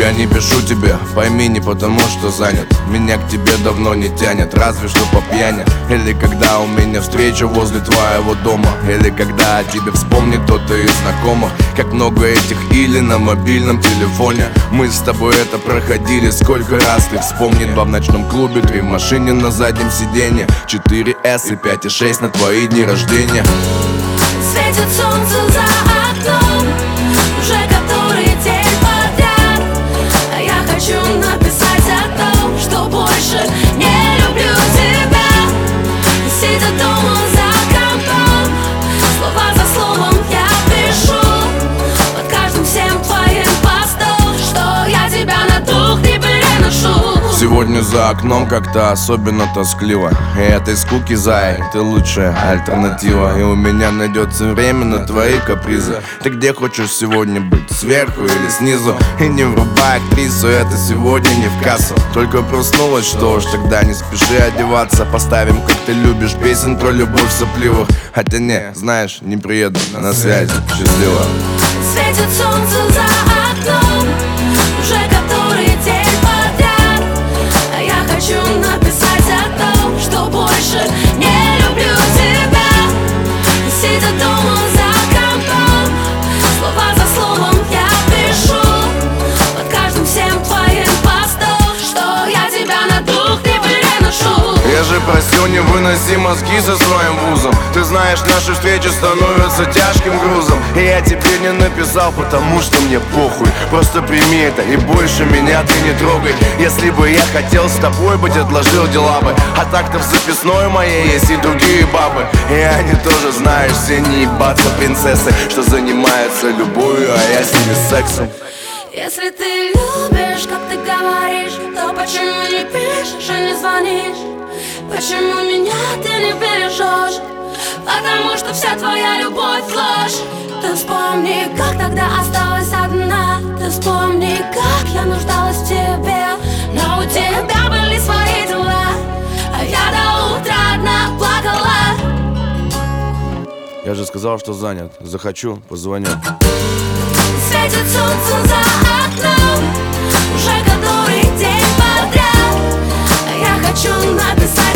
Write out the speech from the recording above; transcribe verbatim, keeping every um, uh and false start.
Я не пишу тебе, пойми, не потому что занят. Меня к тебе давно не тянет, разве что по пьяни. Или когда у меня встреча возле твоего дома. Или когда о тебе вспомнит кто-то из знакомых. Как много этих или на мобильном телефоне. Мы с тобой это проходили, сколько раз ты вспомни. Два в ночном клубе, три в машине на заднем сиденье, четыре эс и пять и шесть на твои дни рождения. Светит солнце за окном, уже который день подряд. А я хочу написать о том, что больше не люблю тебя. Сидя дома за компом, слова за словом я пишу под каждым всем твоим постом, что я тебя на дух не переношу. Сегодня за окном как-то особенно тоскливо. И этой скуки, зай, ты лучшая альтернатива. И у меня найдется время на твои капризы. Ты где хочешь сегодня быть, сверху или снизу? И не врубай актрису, это сегодня не в кассу. Только проснулась, что ж, тогда не спеши одеваться. Поставим, как ты любишь, песен про любовь сопливых. Хотя не, знаешь, не приеду на связь. Счастливо. Светит солнце за окном, уже который день подряд. А я хочу написать о том, что больше не люблю тебя. Сидя дома за компом, слова за словом я пишу под каждым всем твоим постом, что я тебя на дух не переношу. Я же просил не выноси мозги со своим вузом. Ты знаешь, наши встречи становятся тяжким грузом. И я тебе не написал, потому что мне похуй. Просто прими это и больше меня ты не трогай. Если бы я хотел с тобой быть, отложил дела бы. А так-то в записной моей есть и другие бабы. И они тоже, знаешь, все не ебаться принцессы, что занимаются любовью, а я с ними сексом. Если ты любишь, как ты говоришь, то почему не пишешь и не звонишь? Почему меня ты не бережешь? Потому что вся твоя любовь ложь. Ты вспомни, как тогда осталась одна. Ты вспомни, как я нуждалась в тебе. Но у тебя были свои дела, а я до утра одна плакала. Я же сказал, что занят. Захочу, позвоню. Светит солнце за окном, уже который день подряд. А я хочу написать